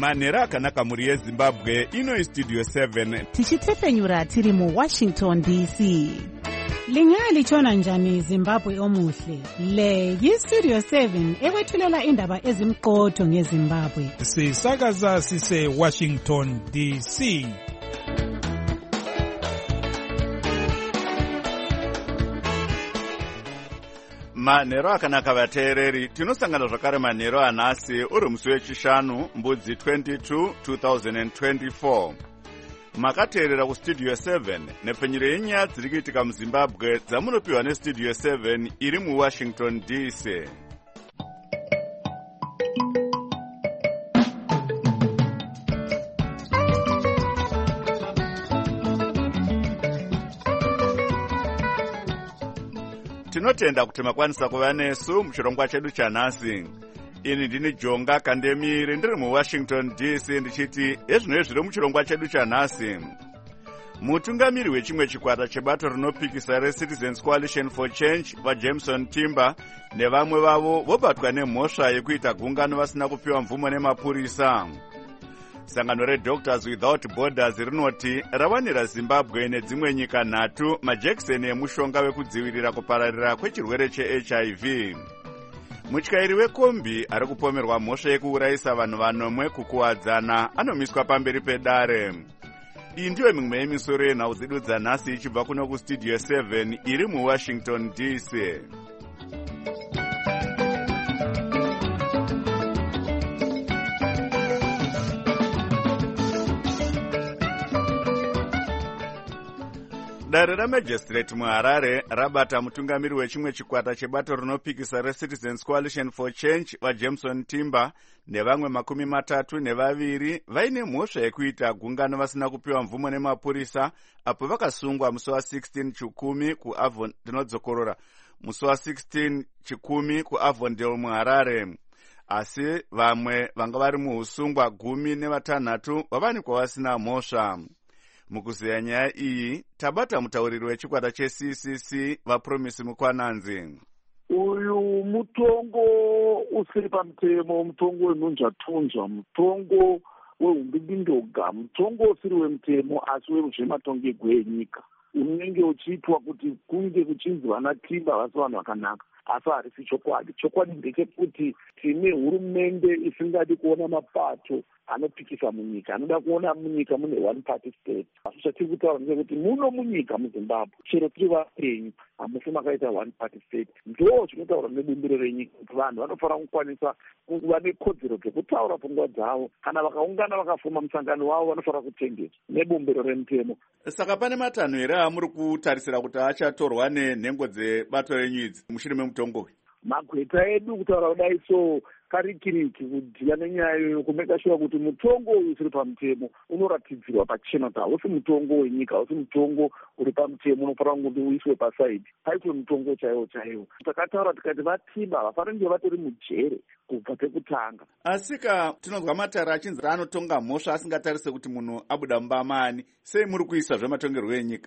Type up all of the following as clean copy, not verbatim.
manhero akanaka muri yezimbabwe. Ino Studio 7 tichitefenyura tiri mu Washington DC. Lingalitshona njani Zimbabwe omuhle? Le yi-Studio 7 ekwethulela indaba ezimqotho ngeZimbabwe. Sisakaza sise Washington DC. manhero akanaka vateereri. Tinosangana zvakare manhero anhasi uri musi wechishanu mbudzi 22 2024. Makateerera kustudio 7 nepfenyuro yenyaya dziri kuitika muZimbabwe dzamunopiwa nestudio 7 iri muWashington DC. Tinotenda kuti makwanisa kuva nesu muchirongwa chedu chanhasi. Ini ndini Jonga Kandemiri ndiri muWashington DC ndichiti ezvinoi zviri muchirongwa chedu chanhasi. Mutungamiri wechimwe chikwata chebato rinopikisa reCitizens Coalition for Change vaJameson Timber nevamwe vavo vobatwa nemhosva yekuita gungano vasina kupiwa mvumo nemapurisa. Sangano reDoctors Without Borders rinoti rawanira Zimbabwe nedzimwe nyika 3 majekiseni emushonga wekudzivirira kupararira kwechirwere cheHIV. Mutyairi wekombi ari kupomerwa mhosva yekuurayisa vanhu vanomwe kukuwadzana anomiswa pamberi pedare. Iyi ndiyo mimwe yemisoro yenhau dzedu dzanhasi ichibva kuno kustudio 7 iri muWashington DC. Dare ramajistrate muHarare rabata mutungamiri wechimwe chikwata chebato rinopikisa reCitizens Coalition for Change vaJameson Timber nevamwe 32 vaine mhosva yekuita gungano vasina kupiwa mvumo nemapurisa apo vakasungwa musi wa16 chikumi kuAvondale muHarare. Asi vamwe vanga vari muusungwa 16 vavanikwa vasina mhosva. Mukuziya nyaya iyi tabata mutauriri wechikwata cheCCC vaPromisi Mukwananzi. Uyu mutongo usiri pamutemo, mutongo wenhunzvatunzva, mutongo wehumbidindoga, mutongo usiri wemutemo asi wezvematongerwo enyika unenge uchiitwa kuti kunge kuchinzi vana Timber vasi vanhu vakanaka, asi harisi chokwadi. Chokwadi ndechekuti tine hurumende isingadi kuona mapato anopikisa munyika, anoda kuona munyika mune one party state. Asi chatiri kutaura ndechekuti muno munyika muZimbabwe chero tiri vapenyu hamusi makaita one party state. Ndo zvinotaura nebumbiro renyika kuti vanhu vanofanira kukwanisa kuva nekodzero dzekutaura pfungwa dzavo. Kana vakaungana vakafuma musangano wavo vanofanira kutengesa nebumbiro remutemo. Saka pane matanho here amuri kutarisira kuti achatorwa nenhengo dzebato renyu idzi mushure memutongo uyu? Magweta edu kutaura kudai so karikiriki kudhila nenyaya yokumeka sure kuti mutongo uyu usiri pamutemo unoratidzirwa pachena kuti hausi mutongo wenyika, hausi mutongo uri pamutemo unofanira kuti uiswe pasaidi, paitwe mutongo chaiwo chaiwo. Takataura tikati vaTimber havafaniri vatori mujere kubva pekutanga. Asika tinonzwa matare achinzi anotonga mhosva asingatarise kuti munhu abuda mumba maani. Sei muri kuisa zvematongerwo enyika?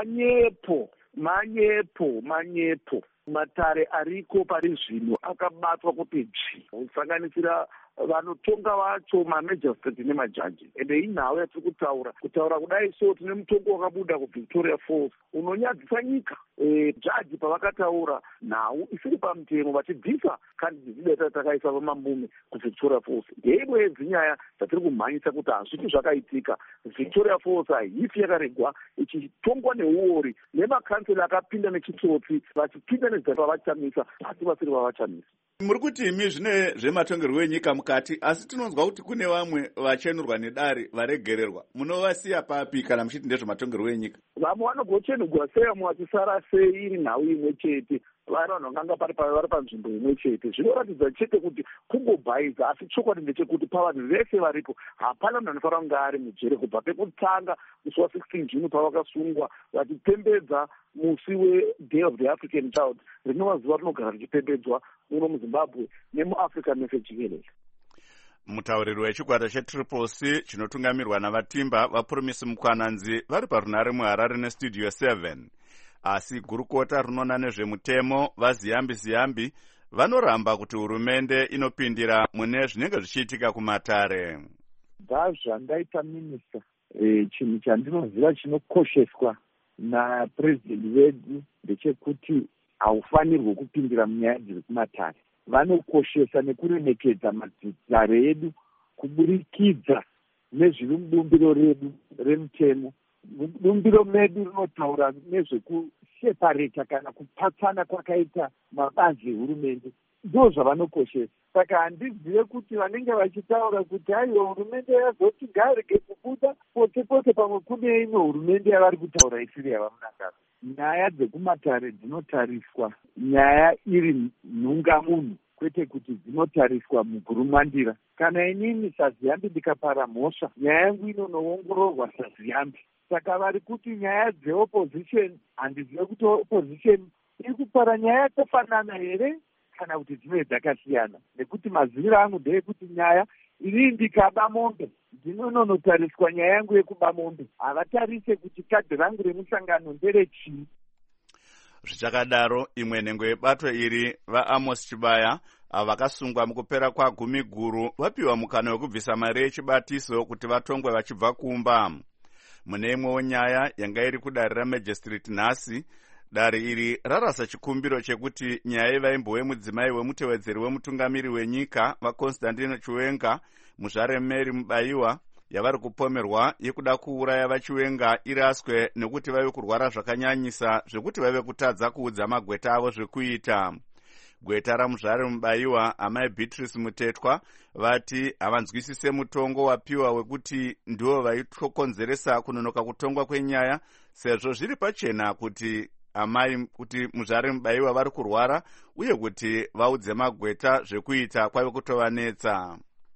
Manyepo. Matare ariko pari zvino akabatwa kuti kusanganisira vanotonga vacho mamajistrate nemajaji. Ende inhau yatiri kutaura kudai so tine mutongo wakabuda kuVictoria Falls unonyadzisa nyika. Jaji pavakataura nhau isiri pamutemo vachibvisa kandidati data takaisa vamambume kuVictoria Falls. Ndeimwe yedzinyaya dzatiri kumhanyisa kuti hazviti zvakaitika. Victoria Falls haisi yakaregwa ichitongwa neuori nemakansela akapinda nechitsotsi vachipinda nezita pavachamisa asi vasiri vavachamisa. Muri kuti imi zvine zvematongerwo enyika mukati, asi tinonzwa kuti kune vamwe vachenurwa nedare varegererwa. Munovasiya papi kana muchiti ndezvematongerwo enyika? Vamwe vanogochenurwa sei, vamwe vachisara sei iri nhau imwe chete, vari vanhu vanganga vari panzvimbo imwe chete. Zvinoratidza chete kuti kungobhaidza, asi chokwadi ndechekuti pavanhu vese varipo hapana munhu anofanira kunge ari mujere kubva pekutanga musi wa16 June pavakasungwa vachipembedza musi weDay of the African Child, rinova zuva rinogara richipembedzwa muno muZimbabwe nemuAfrica mese jikelele. Mutauriri wechikwata cheCCC chinotungamirwa navaTimber vaPromisi Mukwananzi vari parunhare muHarare nestudio 7. Asi gurukota rinoona nezvemutemo vaZiyambi vanoramba kuti hurumende inopindira mune zvinenge zvichiitika kumatare. zvazvandaita minista, chinhu chandinoziva chinokosheswa napurezidendi vedu ndechekuti haufanirwi kupindira munyaya dziri kumatare. Vanokoshesa nekuremekedza matare edu kuburikidza nezviri mubumbiro redu remutemo. Bumbiro medu rinotaura nezvekushepareta kana kupatsana kwakaita mabazi ehurumende, ndo zvavanokoshesa. Saka handizive kuti vanenge vachitaura kuti aiwa hurumende yazoti ngarege kubuda pote pote, pamwe kune imwe hurumende yavari kutaura isiri yavamunangano. Nyaya dzekumatare dzinotariswa nyaya iri nhungamunhu, kwete kuti dzinotariswa mugurumwandira. Kana inini saziyambi ndikapara mhosva, nyaya yangu inonoongororwa saziyambi. Saka vari kuti nyaya dzeopposition, handizive kuti opposition iri kupara nyaya yakafanana here kana kuti dzimwe dzakasiyana. Nekuti maziviro angu ndeyekuti nyaya inini ndikaba mombe ndinonotariswa nyaya yangu yekuba mombe, havatarise kuti kadhi rangu remusangano nderechii. Zvichakadaro, imwe nhengo yebatwe iri vaAmos Chibaya vakasungwa mukupera kwagumi guru vapiwa mukana wekubvisa mari yechibatiso kuti vatongwe vachibva kumba. Mune imwewo nyaya yanga iri kudare raMajistrate nhasi, dare iri rarasa chikumbiro chekuti nyaya yevaimbo wemudzimai wemutevedzeri wemutungamiri wenyika vaConstantine Chiwenga, muzvare Mary Mubayiwa, yavari kupomerwa yekuda kuuraya vaChiwenga iraswe nekuti vave kurwara zvakanyanyisa zvekuti vave kutadza kuudza magweta avo zvekuita. Gweta ramuzvare Mubayiwa, amai Beatrice Mutetwa, vati havanzwisise mutongo wapiwa wekuti ndiwo vaitokonzeresa kunonoka kutongwa kwenyaya, sezvo zviri pachena kuti amai kuti muzvare Mubayiwa vari kurwara uye kuti vaudze magweta zvekuita kwave kutovanetsa.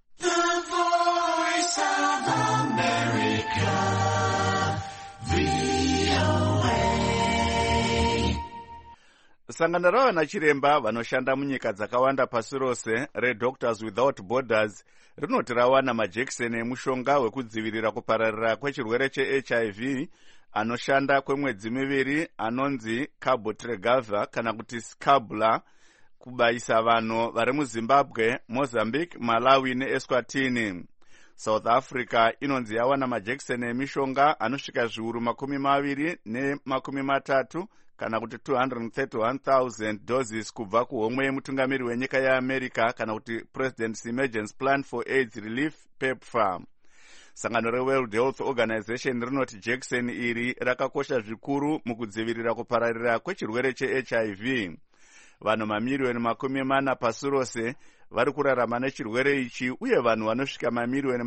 Sangano ravana chiremba vanoshanda munyika dzakawanda pasi rose reDoctors Without Borders rinoti rawana majekiseni emushonga wekudzivirira kupararira kwechirwere cheHIV anoshanda kwemwedzi miviri anonzi Cabotegravir kana kuti Scabula kubaisa vanhu vari muZimbabwe, Mozambique, Malawi neEswatini. South Africa inonzi yawana majekiseni emishonga anosvika zviuru 20 kana kuti 231,000 doses kubva kuhomwe yemutungamiri wenyika yeAmerica kana kuti President's Emergency Plan for AIDS Relief PEPFAR. Sangano reWorld Health Organization rinoti jekiseni iri rakakosha zvikuru mukudzivirira kupararira kwechirwere cheHIV. Vanhu mamiliyoni 40 pasi rose vari kurarama nechirwere ichi uye vanhu vanosvika mamiliyoni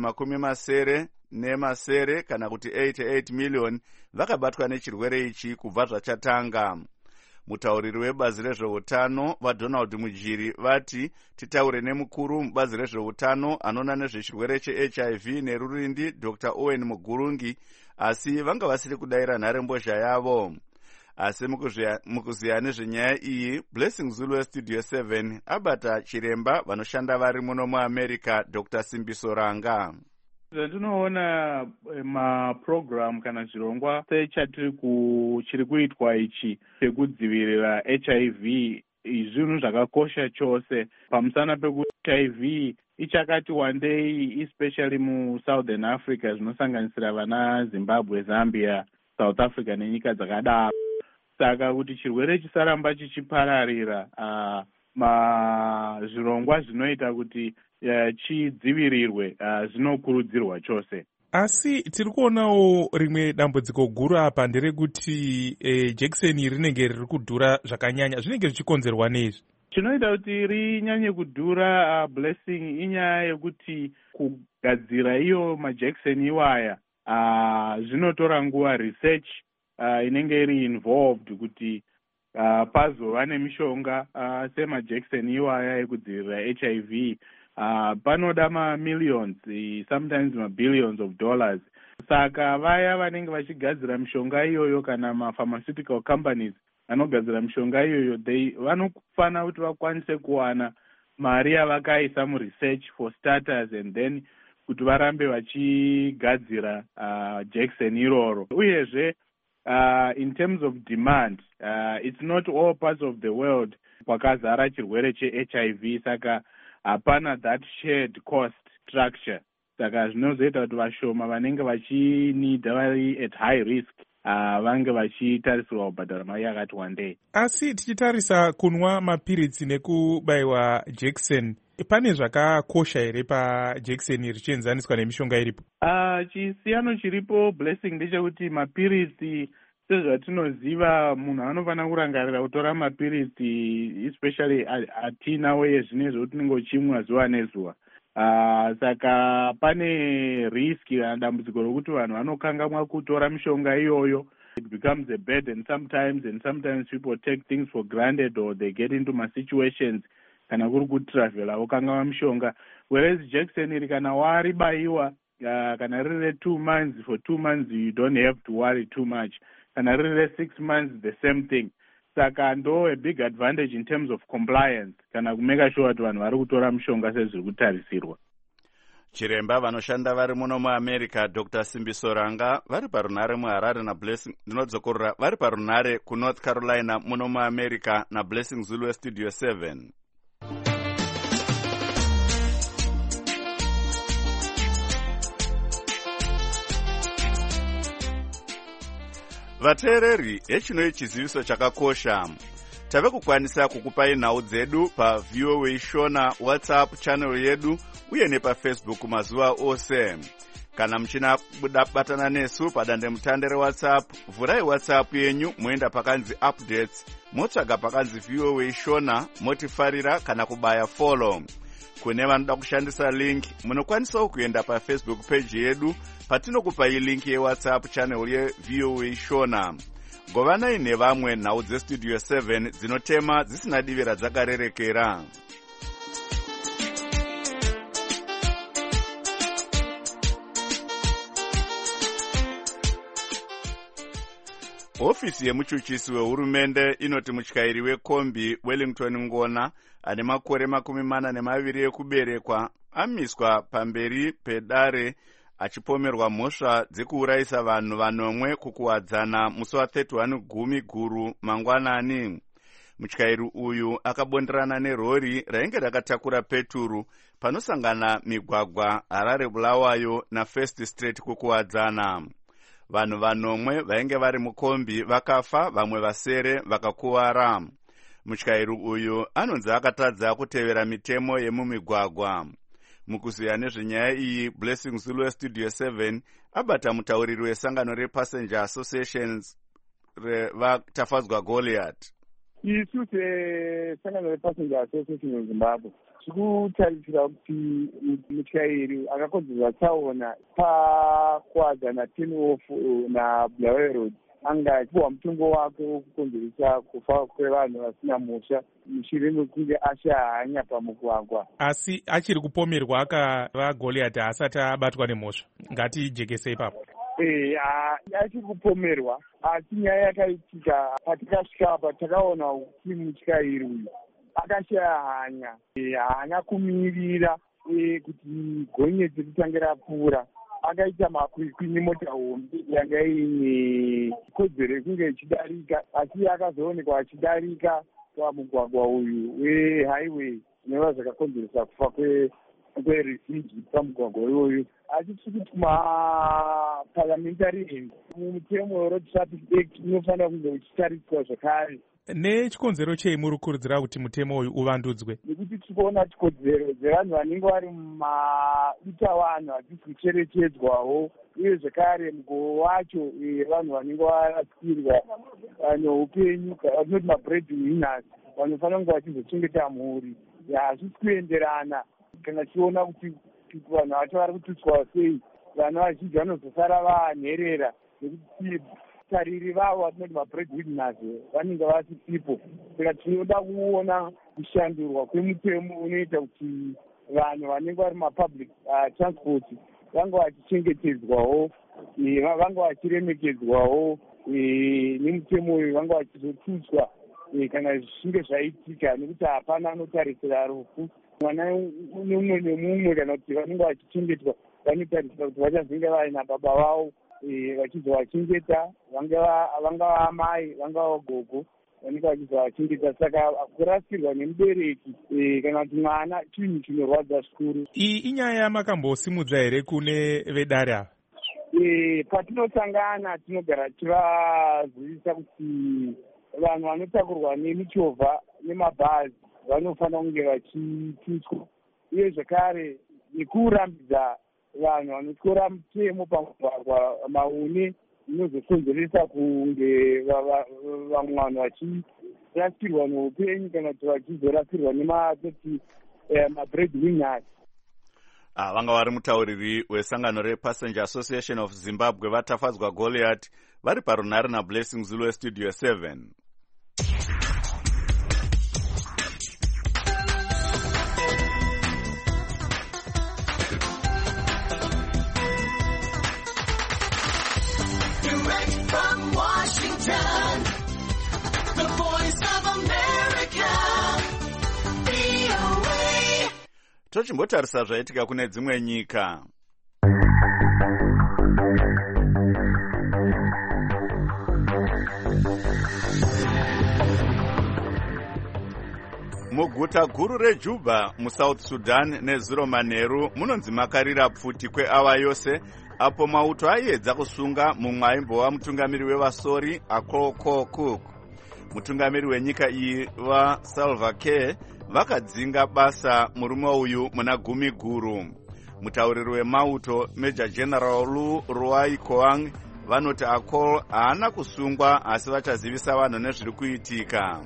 70 kana kuti 88 million vakabatwa nechirwere ichi kubva zvachatanga. Mutauriri webazi rezveutano vaDonald Mujiri vati titaure nemukuru mubazi rezveutano anoona nezvechirwere cheHIV nerurindi Dr. Owen Mugurungi, asi vanga vasiri kudayira nharembozha yavo. Asi mukuziya nezvenyaya iyi, Blessing Zulu Studio 7 abata chiremba vanoshanda vari muno muAmerica, Dr. Simbiso Ranga. Zvandinoona maprogram kana zvirongwa chiri kuitwa ichi chekudzivirira HIV zvinhu zvakakosha chose pamusana pekuti HIV ichakati wandei, especially muSouthern Africa zvinosanganisira vana Zimbabwe, Zambia, South Africa nenyika dzakadaro. Saka kuti chirwere chisaramba chichipararira, zvirongwa zvinoita kuti chidzivirirwe zvinokurudzirwa chose. Asi tiri kuonawo rimwe dambudziko guru apa nderekuti jekiseni rinenge riri kudhura zvakanyanya. Zvinenge zvichikonzerwa neizvi? Chinoita kuti rinyanye kudhura Blessing inyaya yekuti kugadzira iyo majekiseni iwaya zvinotora nguva. Research inenge iri involved kuti pazova nemishonga semajekiseni iwaya ekudzivirira HIV panoda millions, sometimes billions of dollars. Saka vaya vanenge vachigadzira mishonga iyoyo kana pharmaceutical companies vanogadzira mishonga iyoyo vanofana kuti vakwanise kuwana mari yavakaisa muresearch for starters and then kuti varambe vachigadzira jekiseni iroro. Uyezve in terms of demand, it's not all parts of the world kwakazara chirwere cheHIV, saka hapana that shared cost structure saka zvinozoita kuti vashoma vanenge vachinidha vari at high risk vange vachitarisirwa kubhadhara mari yakati wandei. Asi tichitarisa kunwa mapiritsi nekubayiwa jekiseni, pane zvakakosha here pajekiseni richienzaniswa nemishonga iripo? Chisiyano chiripo Blessing ndechekuti mapiritsi sezvatinoziva munhu anofanira kurangarira kutora mapiritsi especially atinawo yezvinezvo tinenge uchimwa zuva nezuva. Saka pane riski kana dambudziko rokuti vanhu vanokangamwa kutora mishonga iyoyo. It becomes a burden sometimes, and sometimes people take things for granted or they get into my situations kana kuri kutravela ukangama mishonga. Whereas jekiseni iri kana waribayiwa kana riri 2 months, for 2 months you don't have to worry too much. Kana riri 6 months the same thing. Saka ndo a big advantage in terms of compliance kana kumeka sure kuti vanhu vari kutora mishonga sezviri kutarisirwa. Chiremba vanoshanda vari muno muAmerica Dr. Simbiso Ranga vari parunhare muHarare naBlessing ndinodzokorora vari parunhare kuNorth Carolina muno muAmerica naBlessing Zulu Studio 7. Vateereri, hechino chiziviso chakakosha. Tave kukwanisa kukupai nhau dzedu pa VOA Shona WhatsApp channel yedu uye nepaFacebook mazuva ose. Kana mchina batana nesu padande mutande reWhatsApp, vurai WhatsApp yenyu muenda pakanzi updates, motsvaga pakanzi VOA Shona, motifarira kana kubaya follow. Kune vanoda kushandisa link, munokwanisa kuenda paFacebook page yedu patinokupai link yeWhatsApp channel ye VOA Shona. Govanai nevamwe nhau dzestudio 7 dzinotema dzisina divira dzakarerekera. Ofisi yemuchuchisi wehurumende inoti mutyairi wekombi Wellington Ngona ane makore 42 ekuberekwa amiswa pamberi pedare achipomerwa mhosva dzekuurayisa vanhu vanomwe kukuwadzana musi wa31 Gumi Guru mangwanani. Mutyairi uyu akabonderana nerori rainge rakatakura peturu panosangana migwagwa Harare Bulawayo naFirst Street kukuwadzana. Vanhu vanomwe vainge vari mukombi vakafa, vamwe vasere vakakuwara. Mutyairi uyu anonzi akatadza kutevera mitemo yemumigwagwa. Mukuziya nezvenyaya iyi, Blessing Zulu Studio 7 abata mutauriri wesangano rePassenger Associations vatafadzwa Goliath. Isu sangano rePassenger Association muZimbabwe tikutarisira kuti mutyairi akakonzerwa tsaona pakuwadzana 10 off naBulawayo Road anga achipuwa mutongo wake wokukonzeresa kufa kwevanhu vasina mhosva mushure mekunge ashahanya pamugwagwa. Asi achiri kupomerwa akava Goliath asati abatwa nemhosva, ngatijekese ipapo. Achiri kupomerwa, asi nyaya yakaitika patikasvika patakaona kuti mutyairi uyu akashahanya, haana kumirira kuti gonyeti ritange rapfuura. Akaita makwikwi nemota hombe yanga ine kodzero yekunge ichidarika, asi akazoonekwa achidarika pamugwagwa uyu wehighway zvinova zvakakonzeresa kufa kweruzhinji pamugwagwa iyoyu. Asi tiri kuti maparliamentary end mumutemo weRoad Traffic Act unofanira kunge uchitariswa zvakare. Nechikonzero chei muri kukurudzira kuti mutemo uyu uvandudzwe? Nekuti tikuona chikodzero dzevanhu vanenge vari mumadutavanhu hadzisi kucherechedzwawo, uye zvakare mugoo wacho vanhu vanenge varasikirwa neupenyu, vatinoti mabreadwinners, vanofanira kunge vachizochengeta mhuri. Hazvisi kuenderana kana tichiona kuti vanhu vacho vari kututswa sei, vanhu vazhinji vanozosara vanherera nekuti tariri vavo vatinoti mabreadwinners vanenge vasisipo. Saka tinoda kuona kushandurwa kwemutemo unoita kuti vanhu vanenge vari mapublic transport vange vachichengetedzwawo, vange vachiremekedzwawo, nemutemo uyu vange vachizotutswa kana zvichinge zvaitika, nekuti hapana anotarisira rufu. Mwana nemumwe nemumwe kana kuti vanenge vachichengetwa vanotarisira kuti vachazenge vaina baba vavo vachizovachengeta, vangava amai, vangava gogo, vanenge vachizovachengeta. Saka kurasirwa nemubereki kana kuti mwana chinhu chinorwadza zvikuru. Iyi inyaya yamakambosimudza here kune vedare ava? Patinosangana tinogara tivazivisa kuti vanhu vanotakurwa nemichovha nemabhazi vanofanira kunge vachitichwa, uye zvakare nekurambidza vanhu vanotyora mutemo pamugwagwa maune inozokonzeresa kunge vamwe vanhu vachirasirwa neupenyu kana kuti vachizorasirwa nematoti mabreadwinners. Vanga vari mutauriri wesangano rePassenger Association of Zimbabwe vatafadzwa Goliath vari parunhare naBlessing Zulu weStudio 7. Tochimbotarisa zvaitika kune dzimwe nyika. Muguta guru reJuba muSouth Sudan nezuro manheru munonzi makarira pfuti kweawa yose apo mauto aiedza kusunga mumwe aimbova mutungamiri wevasori Akoko Cook. Mutungamiri wenyika iyi vaSalva Kiir vakadzinga basa murume uyu muna gumi guru. Mutauriri wemauto Major General Lu Ruai Koang vanoti Akol haana kusungwa asi vachazivisa vanhu nezviri kuitika.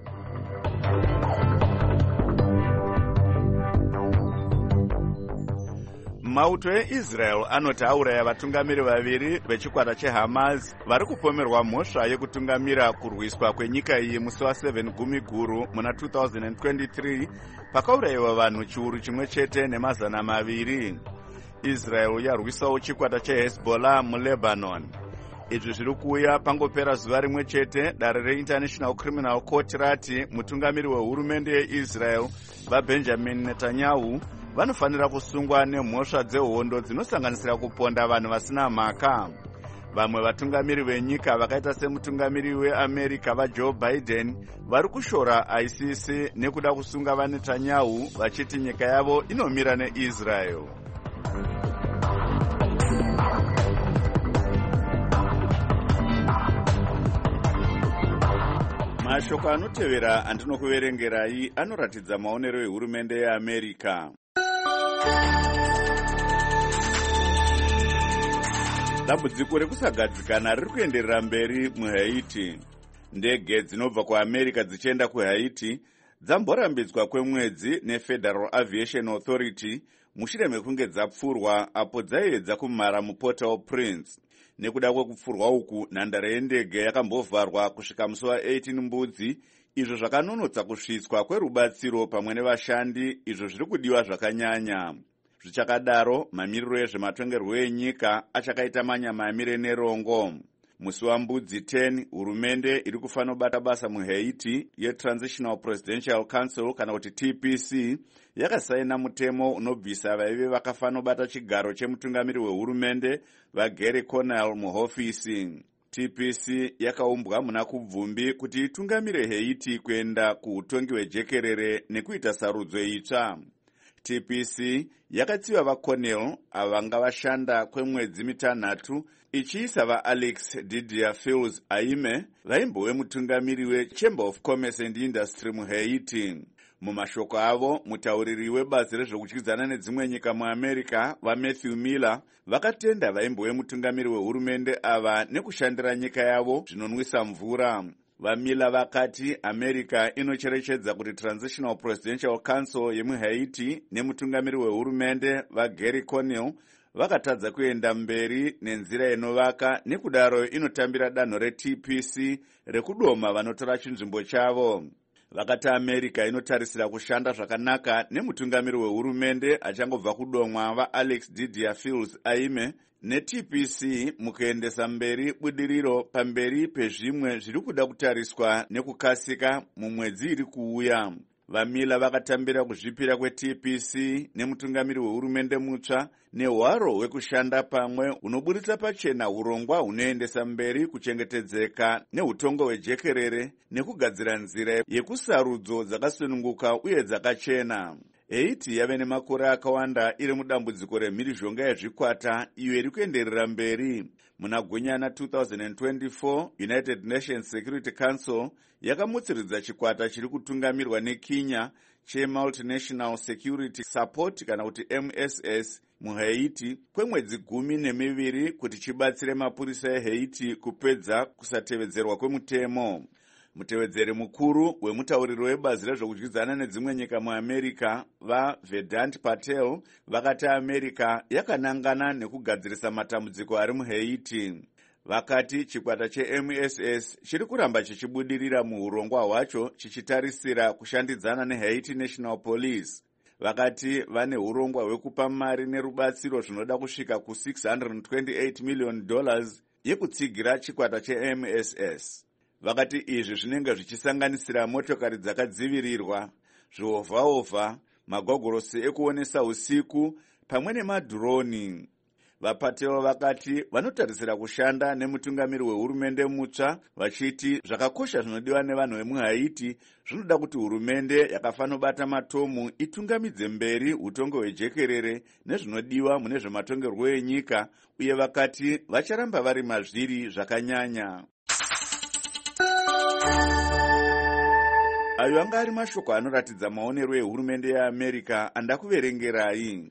Mauto eIsrael anoti auraya vatungamiri vaviri vechikwata cheHamas vari kupomerwa mhosva yekutungamira kurwiswa kwenyika iyi musi wa7 gumi guru muna 2023 pakaurayiwa vanhu chiuru chimwe chete nemazana maviri. Israel yarwisawo chikwata cheHezbollah muLebanon. Izvi zviri kuuya pangopera zuva rimwe chete dare reInternational Criminal Court rati mutungamiri wehurumende yeIsrael vaBenjamin Netanyahu vanofanira kusungwa nemhosva dzehondo dzinosanganisira kuponda vanhu vasina mhaka. Vamwe vatungamiri venyika vakaita semutungamiri weAmerica vaJoe Biden vari kushora ICC nekuda kusunga vaNetanyahu vachiti nyika yavo inomira neIsrael. Mashoko anotevera andinokuverengerai anoratidza maonero ehurumende yeAmerica. Dambudziko rekusagadzikana riri kuenderera mberi muHaiti. Ndege dzinobva kuAmerica dzichienda kuHaiti dzamborambidzwa kwemwedzi neFederal Aviation Authority mushure mekunge dzapfurwa apo dzaiedza kumhara muPort-au-Prince. Nekuda kwekupfurwa uku, nhandare yendege yakambovharwa kusvika musi wa18 Mbudzi, izvo zvakanonotsa kusvitswa kwerubatsiro pamwe nevashandi, izvo zviri kudiwa zvakanyanya. Zvichakadaro, mamiriro ezvematongerwo enyika achakaita manyama amire nerongo. Musi waMbudzi 10, hurumende iri kufanira kubata basa muHaiti yeTransitional Presidential Council kana kuti TPC yakasaina mutemo unobvisa vaive vakafanira kubata chigaro chemutungamiri wehurumende vaGary Conille muhofisi. TPC yakaumbwa muna kubvumbi kuti itungamire Haiti kuenda kuutongi hwejekerere nekuita sarudzo itsva. TPC yakatsiva vaConille ava vanga vashanda kwemwedzi mitanhatu ichiisa vaAlex Didier Fils Aime vaimbove mutungamiri weChamber of Commerce and Industry muHaiti. Mumashoko avo, mutauriri webazi rezvokudyidzana nedzimwe nyika muAmerica vaMatthew Miller vakatenda vaimbove mutungamiri wehurumende ava nekushandira nyika yavo zvinonwisa mvura. VaMiller vakati America inocherechedza kuti Transitional Presidential Council yemuHaiti nemutungamiri wehurumende vaGary Conille vakatadza kuenda mberi nenzira inovaka, nekudaro inotambira danho reTPC rekudoma vanotora chinzvimbo chavo. Vakati America inotarisira kushanda zvakanaka nemutungamiri wehurumende achangobva kudomwa vaAlex Didier Fils Aime neTPC mukuendesa mberi budiriro pamberi pezvimwe zviri kuda kutariswa nekukasika mumwedzi iri kuuya. Vamila vakatambira kuzvipira kweTPC nemutungamiri wehurumende mutsva nehwaro hwekushanda pamwe hunoburitsa pachena urongwa hunoendesa mberi kuchengetedzeka neutongo hwejekerere nekugadzira nzira yekusarudzo dzakasununguka uye dzakachena. Haiti yave nemakore akawanda iri mudambudziko remhirizhonga yezvikwata iyo iri kuenderera mberi. Muna Gunyana 2024, United Nations Security Council yakamutsiridza chikwata chiri kutungamirwa neKenya cheMultinational Security Support kana kuti MSS muHaiti kwemwedzi 12 kuti chibatsire mapurisa eHaiti kupedza kusatevedzerwa kwemutemo. Mutevedzeri mukuru wemutauriro webazi rezvokudyidzana nedzimwe nyika muAmerica vaVedant Patel vakati America yakanangana nekugadzirisa matambudziko ari muHaiti. Vakati chikwata cheMSS chiri kuramba chichibudirira muurongwa hwacho chichitarisira kushandidzana neHaiti National Police. Vakati vane urongwa hwekupa mari nerubatsiro zvinoda kusvika $628 million yekutsigira chikwata cheMSS. Vakati izvi zvinenge zvichisanganisira motokari dzakadzivirirwa, zvihovhahovha, magogorosi ekuonesa usiku pamwe nemadhironi. VaPatel vakati vanotarisira kushanda nemutungamiri wehurumende mutsva vachiti zvakakosha zvinodiwa nevanhu vemuHaiti zvinoda kuti hurumende yakafanobata matomu itungamidze mberi utongo hwejekerere nezvinodiwa mune zvematongerwo enyika, uye vakati vacharamba vari mazviri zvakanyanya. Ayo anga ari mashoko anoratidza maonero ehurumende yeAmerica andakuverengerai.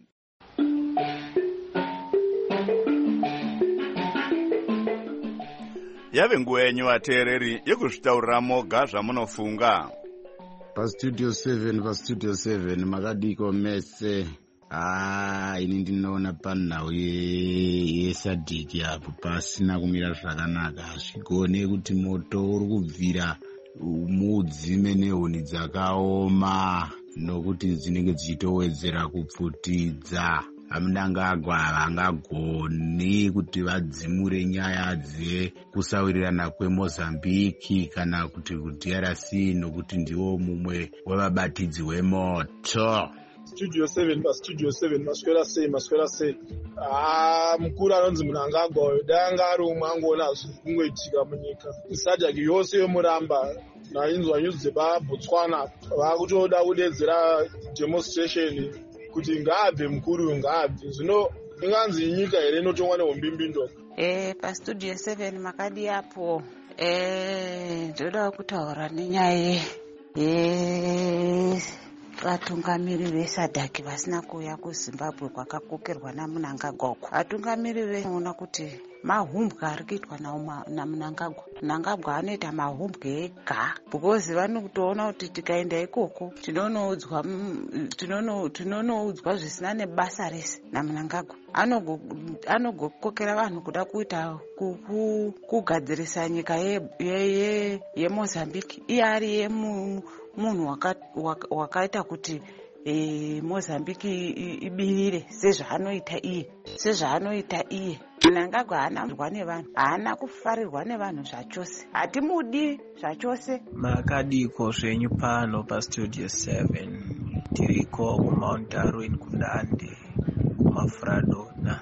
Yave nguva yenyu vateereri yekuzvitaurira moga zvamunofunga. Pastudio 7 makadiko mese. Ini ndinoona panhau yesadhiki apo pasina kumira zvakanaka. Zvigone kuti moto uri kubvira mudzime nehuni dzakaoma nokuti dzinenge dzichitowedzera kupfutidza. Mnangagwa havangagoni kuti vadzimure nyaya dzekusawirirana kweMozambique kana kuti kuDRC nokuti ndiwo mumwe wevabatidzi wemoto. Studio 7 maswera sei. Mukuru anonzi Mnangagwa danga ari umwe angoona zvingoitika munyika. Sadhaki yose yomuramba nainzwa nyuzi dzepaBotswana vakutoda kudedzera demonstration kuti ngaabve mukuru ngaabve. Zvino inganzi nyika here inotongwa nehombimbindoka. Pastudio 7 makadi apo ndoda kutaura nenyaya vatungamiri vesadhaki vasina kuuya kuZimbabwe kwakakokerwa naMnangagwa. Vatungamiri vanoona kuti mahumbwe ari kuitwa naMnangagwa. Mnangagwa anoita mahumbwe ega because vanotoona kuti tikaenda ikoko tinonoudzwa zvisina nebasa rese naMnangagwa. Anogokokera vanhu kuda kuita kugadzirisa nyika yeMozambique. Iye ari munhu wakaita kuti Mozambique ibirire sezvaanoita iye. Mnangagwa haana kufarirwa nevanhu zvachose. Hatimudi zvachose. Makadiko zvenyu pano pastudio 7 tiriko kuMount Darwin kuNdande kumaFradona.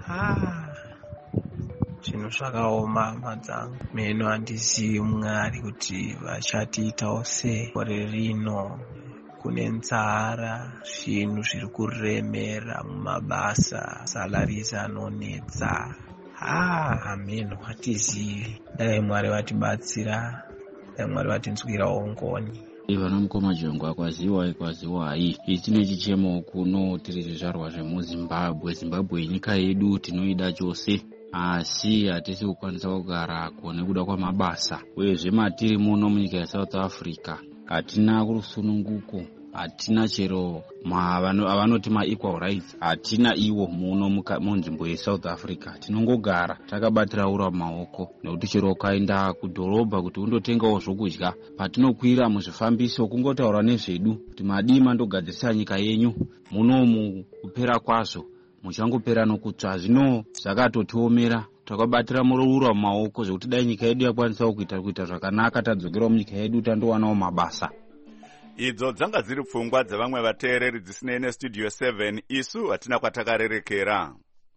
Zvinhu zvakaoma madzangu. Meno handizivi Mwari kuti vachatiitawo sei. Gore rino kune nzara, zvinhu zviri kuremera mumabasa, salaries anonetsa. Meno hatizivi. Dai Mwari vatibatsira, dai Mwari vatinzwirawo ngoni. Vanomukoma jongo kwaziwai ichine chichemo kuno tiri zvizvarwa zvemuZimbabwe. Zimbabwe nyika yedu tinoida chose, asi hatisi kukwanisa kugara nekuda kwamabasa. Uyezve matiri muno munyika yeSouth Africa hatina kurusununguko, hatina chero avanoti ma-equal rights, hatina iwo muno munzvimbo yeSouth Africa. Tinongogara takabatira ura maoko, nekuti chero ukaenda kudhorobha kuti undotengawo zvokudya, patinokwira muzvifambiso kungotaura nezvedu kuti madima ndogadzirisa nyika yenyu, munomu kupera kwazvo muchangopera nokutsva. Zvino zvakatotiomera, takabatira muroura mumaoko zvekuti dai nyika yedu yakwanisa kuita zvakanaka, tadzokera munyika yedu tandowanawo mabasa. idzo dzanga dziri pfungwa dzevamwe vateereri dzisinei nestudio 7. isu hatina kwatakarerekera.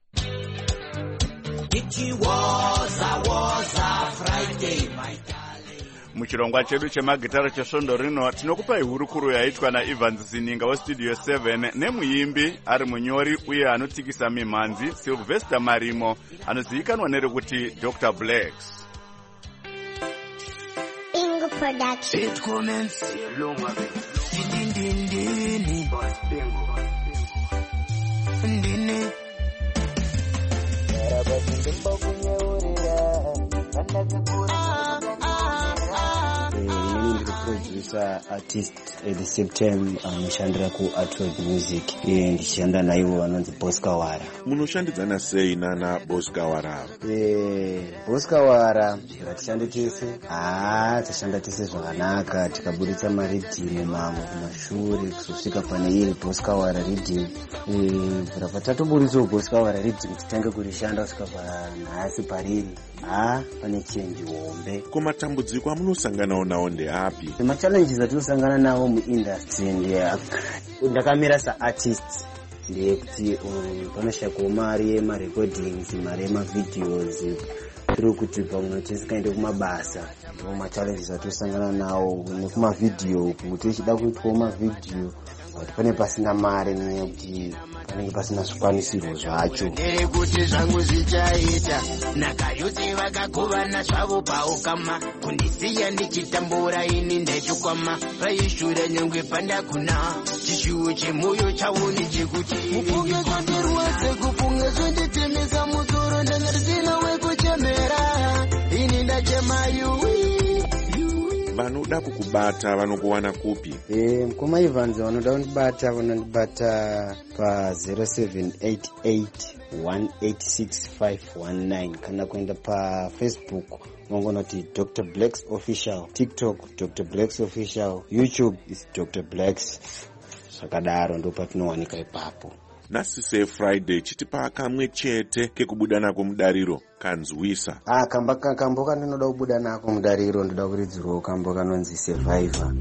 Muchirongwa chedu chemagitara chesvondo rino tinokupai hurukuro yaitwa naEvans Zininga westudio 7 nemuimbi ari munyori uye anotikisa mimhanzi Sylvester Marimo anozivikanwa nerekuti Dr. Blacks. Ingo Production. It commence producer artist at the same time anoshandira kuArtworld Music ndichishanda naivo vanonzi Boskawara. Munoshandidzana sei nana Boskawara? Boskawara ngatishande tese tashanda tese zvakanaka tikabuditsa maredhimu mamwe kumashure kusvika pane iri Boskawara redhimu rabva tatoburitsawo Boskawara redhimu titange kurishanda kusvika panhasi pariri pane chenji hombe. Kumatambudziko amunosanganawo nawo ndeapi? Machallenges atinosangana nawo muindustry ndakamira saartist ndeyekuti panoshayikwa mari yemarecordings, mari yemavideos, tiri kuti pamwe tisikaende kumabasa. Ndiwo machallenges atinosangana nawo nekumavideo, kuti tichida kuitwawo mavideo kuti pane pasina mari nenyaya kuti panenge pasina zvikwanisiro zvacho. Kuti zvangu zvichaita nakayoti vakagovana zvavo paukama kundisiya ndichitambura ini ndachikwama vaishure nyangwe pandakuna chishuwo chemoyo chaoni chekuti mupunge kwandirwadze kupunge zvonditemesa musoro ndangarisina wekuchemera ini ndachemayu. Vanoda kukubata vanokuwana kupi? Mukoma Evans vanoda kundibata vanondibata pa 0788186519 kana kuenda pa Facebook mongonoti Dr. Blacks Official, TikTok Dr. Blacks Official, YouTube is Dr. Blacks. Zvakadaro ndo patinowanika ipapo. Nasise Friday chitipa kamwe chete kekubuda nako mudariro kanzwisa. Kamba kandinoda kubuda nako mudariro ndoda kuridzirwa kambo kanonzi Survivor.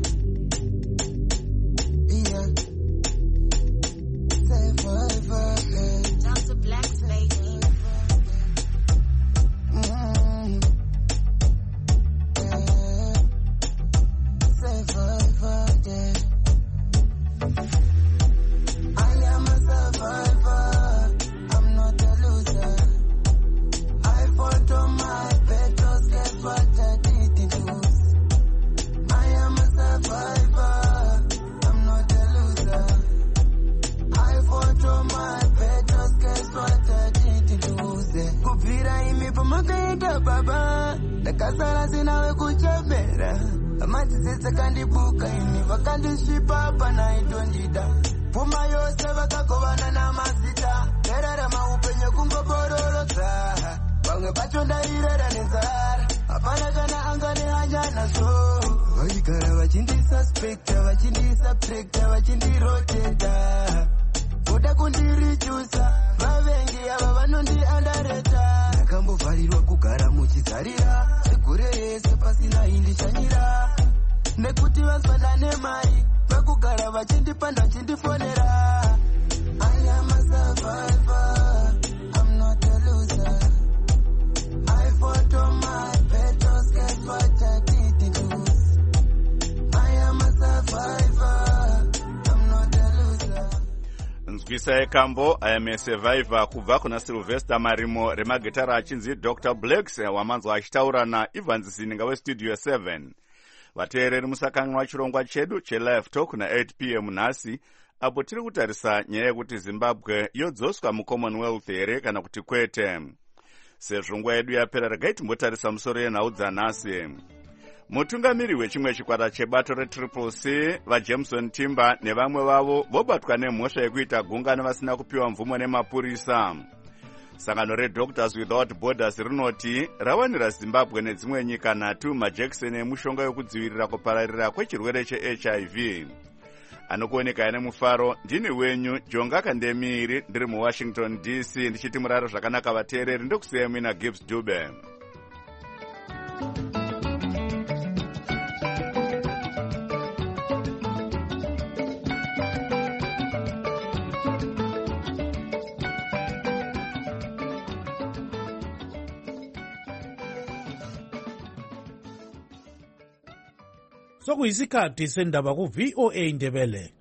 Ndakasara sinawe kuchemera amadzitsetse kandibuka ini vakandisvipa panaitondida pfuma yose vakagovana namazita rerera maupenyu kungobororosa vamwe pacho ndairera nenzara hapana kana angane hanya nazvo vaigara vachindisuspekta vachindisubtrekta vachindiroteta voda kundirichusa vavengi ava vanondiandareta ndakambovharirwa kugara muchizarira segore rese pasina indichanyira nekuti vazvana nemari vakugara vachindipanda vachindifonera. I am a survivor, I'm not a loser. I fought on my battles, guess what I didn't lose. I am a survivor, I'm not a loser. Nzwisa yekambo I am a survivor kubva kuna Sylvester Marimo remagitara achinzi Dr. Blacks wamanzwa achitaura naEvans Zininga westudio 7. Vateereri musakanganwa chirongwa chedu chelive talk na8 p.m. nhasi apo tiri kutarisa nyaya yekuti Zimbabwe yodzoswa muCommonwealth here kana kuti kwete. Sezvo nguva yedu yapera regai timbotarisa musoro yenhau dzanhasi. Mutungamiri wechimwe chikwata chebato reCCC vaJameson Timber nevamwe vavo vobatwa nemhosva yekuita gungano vasina kupiwa mvumo nemapurisa. Sangano reDoctors Without Borders rinoti rawanira Zimbabwe nedzimwe nyika 3 majekiseni emushonga yokudzivirira kupararira kwechirwere cheHIV. Anokuoneka nemufaro ndini wenyu Jonga Kandemiri ndiri muWashington DC ndichiti muraro zvakanaka vateereri ndokusiya mina Gibbs Dube. sokuyisikhathi sendaba ku-VOA Ndebele.